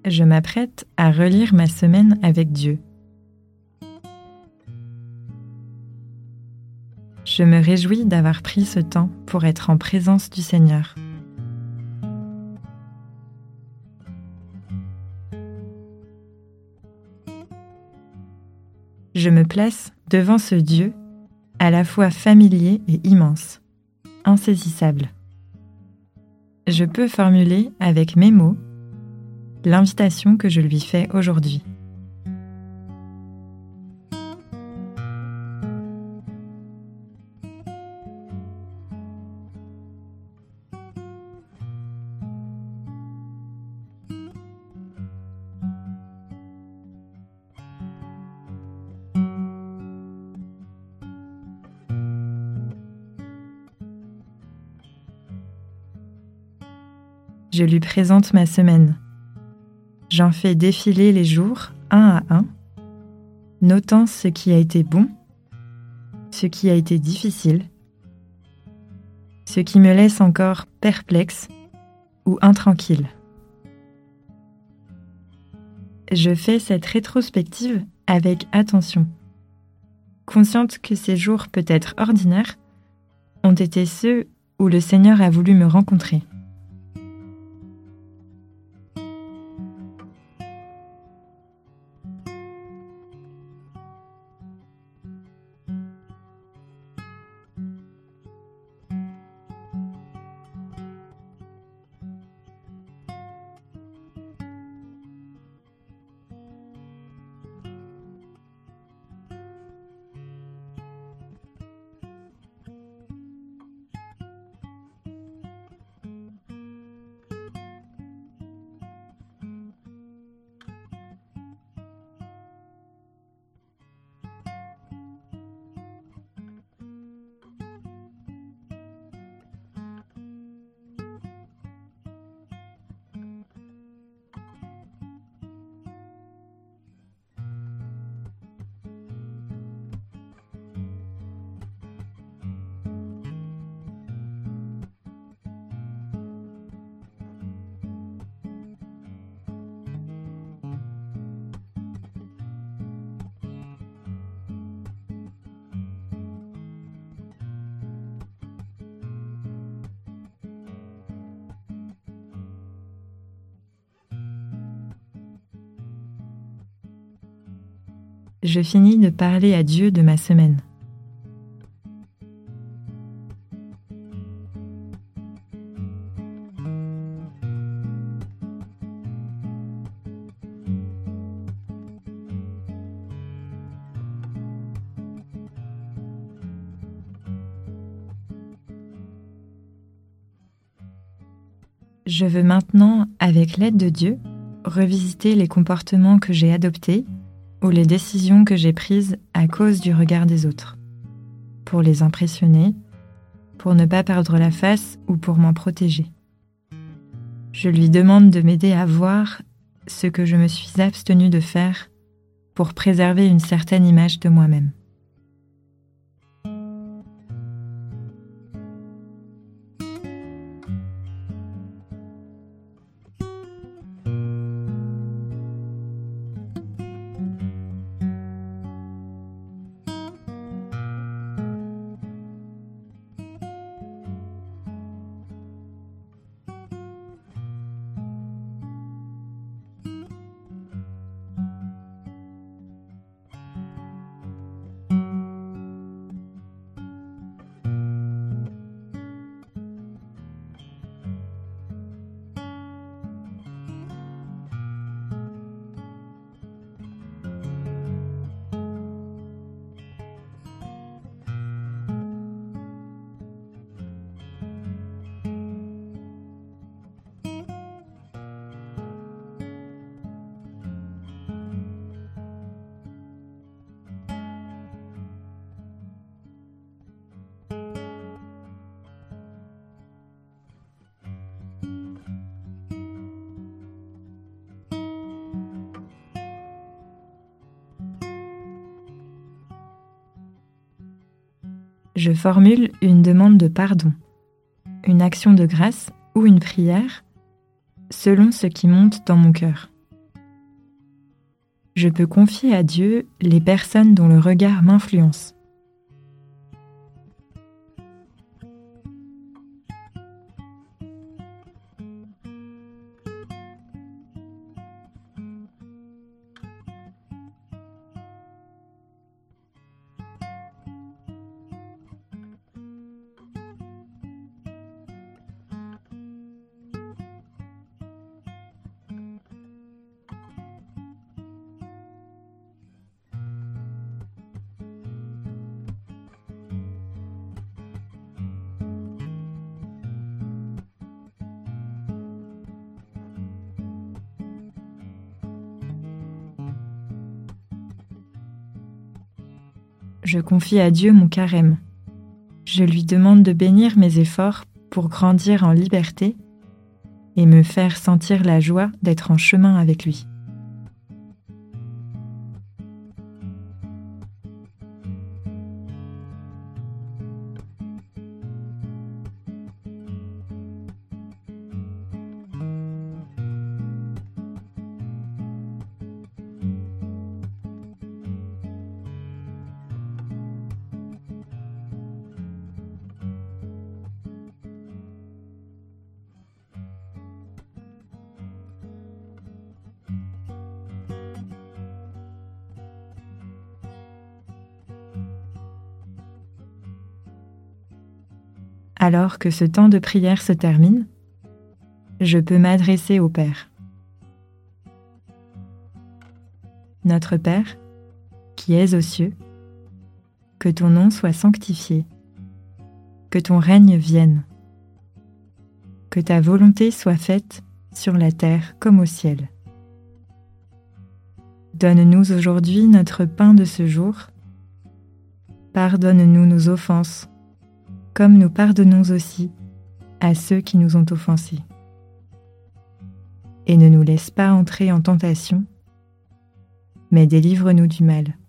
je m'apprête à relire ma semaine avec Dieu. Je me réjouis d'avoir pris ce temps pour être en présence du Seigneur. Je me place devant ce Dieu à la fois familier et immense, insaisissable. Je peux formuler avec mes mots l'invitation que je lui fais aujourd'hui. Je lui présente ma semaine. J'en fais défiler les jours, un à un, notant ce qui a été bon, ce qui a été difficile, ce qui me laisse encore perplexe ou intranquille. Je fais cette rétrospective avec attention, consciente que ces jours peut-être ordinaires ont été ceux où le Seigneur a voulu me rencontrer. Je finis de parler à Dieu de ma semaine. Je veux maintenant, avec l'aide de Dieu, revisiter les comportements que j'ai adoptés ou les décisions que j'ai prises à cause du regard des autres, pour les impressionner, pour ne pas perdre la face ou pour m'en protéger. Je lui demande de m'aider à voir ce que je me suis abstenue de faire pour préserver une certaine image de moi-même. Je formule une demande de pardon, une action de grâce ou une prière, selon ce qui monte dans mon cœur. Je peux confier à Dieu les personnes dont le regard m'influence. Je confie à Dieu mon carême. Je lui demande de bénir mes efforts pour grandir en liberté et me faire sentir la joie d'être en chemin avec lui. Alors que ce temps de prière se termine, je peux m'adresser au Père. Notre Père, qui es aux cieux, que ton nom soit sanctifié, que ton règne vienne, que ta volonté soit faite sur la terre comme au ciel. Donne-nous aujourd'hui notre pain de ce jour. Pardonne-nous nos offenses, comme nous pardonnons aussi à ceux qui nous ont offensés. Et ne nous laisse pas entrer en tentation, mais délivre-nous du mal.